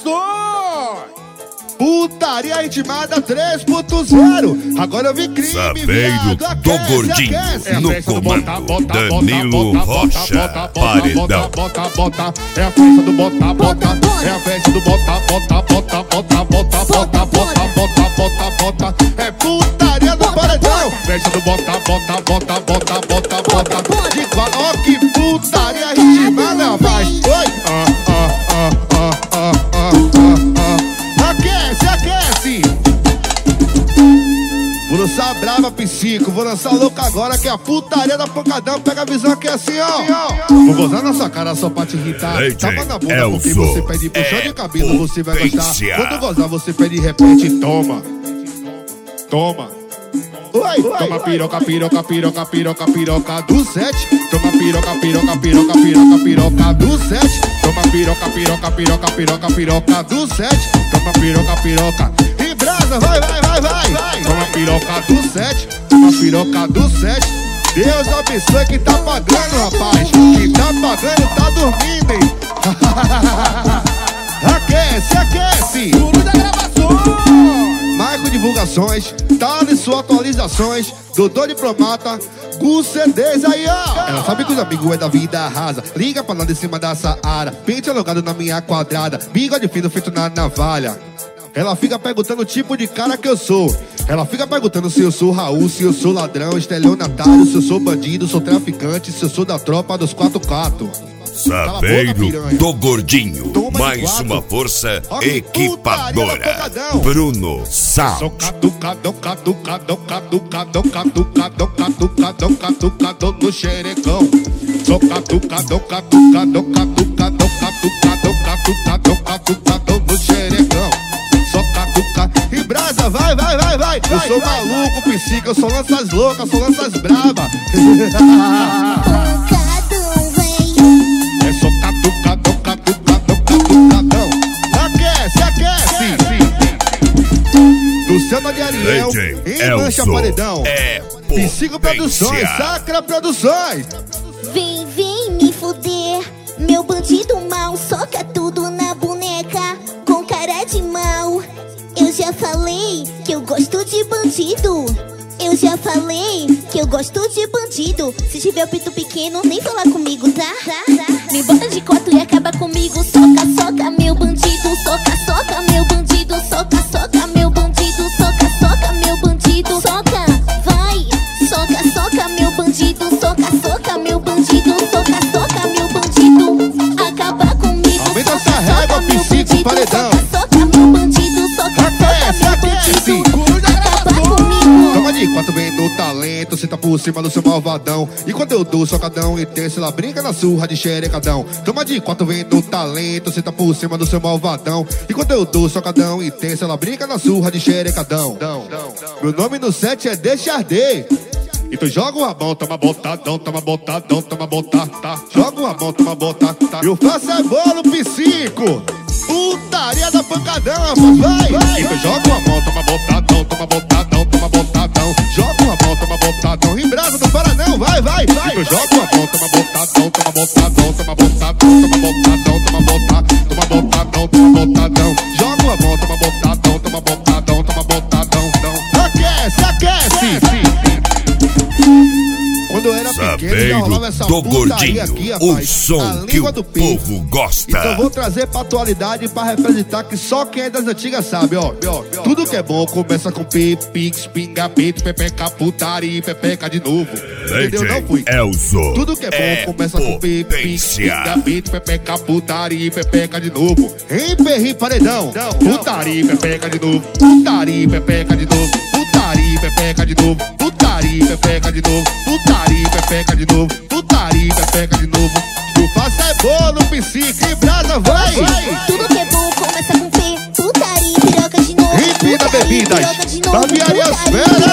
gravações. Putaria intimada 3.0. Agora eu vi crime, Sabeiro do Gordinho no comando. Danilo Rocha, paredão. É a festa do bota, bota. É a festa do bota, bota, bota, bota, bota, bota, bota, bota, bota, bota. É putaria do paredão. Festa do bota, bota, bota, bota, bota, bota. De qual, ó que putaria intimada, rapaz. Oi, aquece. Vou lançar brava, psico. Vou lançar louca agora, que é a putaria da pancadão. Pega a visão aqui assim, ó. Vou gozar na sua cara só pra te irritar. Tapa na bunda porque você pede puxão de cabelo, você vai gostar. Quando gozar você pede e repete, toma. Toma. Oi, toma piroca, piroca, piroca, piroca, piroca do 7. Toma piroca, piroca, piroca, piroca, piroca do 7. Toma piroca, piroca, piroca, piroca, piroca do 7. Toma piroca, piroca. E brasa, vai, vai, vai, vai. Toma piroca do 7. Toma piroca do 7. Deus abençoe quem tá pagando, rapaz. Quem tá pagando tá dormindo, hein? Aquece, aquece. Guru da gravação. Marco Divulgações, Thales Atualizações, Doutor Diplomata, Gu CDs aí, ó. Ela sabe que os amigos é da vida rasa. Liga pra lá de cima da Saara. Pente alongado na minha quadrada. Bigode fino feito na navalha. Ela fica perguntando o tipo de cara que eu sou. Ela fica perguntando se eu sou Raul, se eu sou ladrão, estelionatário, se eu sou bandido, sou traficante, se eu sou da tropa dos 4x4. Sabeiro do Gordinho, mais uma força equipadora. Bruno Sal. Catucadão, catucadão, catucadão, catucadão, catucadão, catucadão no xerecão. Sou catucadão, catucadão, catucadão, catucadão, catucadão, catucadão no xerecão. Só catuca e brasa, vai, vai, vai, vai. Eu sou maluco, psico, eu sou lanças loucas, sou lanças brava. É só catucadão, catucadão, catucadão. Aquece, aquece. Luciano de Ariel, em Mancha Paredão. Psico Produções, Sacra Produções. Vem, vem me fuder, meu bandido mal, soca tudo na boneca, com cara de mal. Eu já falei que eu gosto de bandido. Eu já falei que eu gosto de bandido. Se tiver o pinto pequeno, nem falar comigo, tá? Me bota de quatro e acaba comigo. Soca, soca, meu bandido. Soca, soca, meu bandido. Soca, soca, meu bandido. Soca, soca, meu bandido. Soca, vai. Soca, soca, meu bandido. Soca, soca, meu bandido. Soca, soca, meu bandido. Acaba comigo. Aumenta essa régua, psico, paredão. Soca, soca, meu bandido. Soca, soca, meu bandido. Toma de quatro, vem no talento, senta por cima do seu malvadão. E quando eu dou socadão intenso, ela brinca na surra de xerecadão. Toma de quatro, vem no talento, senta por cima do seu malvadão. E quando eu dou socadão intenso, ela brinca na surra de xerecadão. Meu nome no set é Deixa Arder. Então joga o rabão, toma botadão, toma botadão, toma botadão. Joga o rabão, toma botadão. Eu faço é bolo, psico. Putaria da pancadão, rapaz, vai. Então joga o rabão, toma botadão, toma botadão, toma botadão. Joga o rabão, toma botadão. Em brasa do Paranão, vai, vai. Então joga o rabão, toma botadão, toma botadão, toma botadão, toma botadão, toma botadão, toma botadão, toma botadão. Joga o rabão, toma botadão, toma botadão, toma botadão. Aquece, aquece. Quando eu era pequeno, já rolava essa putaria aqui, rapaz. O som que o povo gosta. Então vou trazer pra atualidade pra representar que só quem é das antigas sabe, ó. Tudo que é bom começa com pix, pinga, peito, pepeca, putaria, pepeca de novo. Entendeu? Não fui. Tudo que é bom começa com pix, pinga, peito, pepeca, putaria, pepeca de novo. Em Perri Paredão, putaria, pepeca de novo. Putaria, pepeca de novo. Putaria, pepeca de novo. Putaria, pepeca de novo. Putaria, pepeca de novo. Putaria, pepeca de novo. Tu faça é bolo, psico e brasa, vai. Tudo que é bom começa com P. Putaria, piroca de novo. Empina bebidas, barbearia as feras.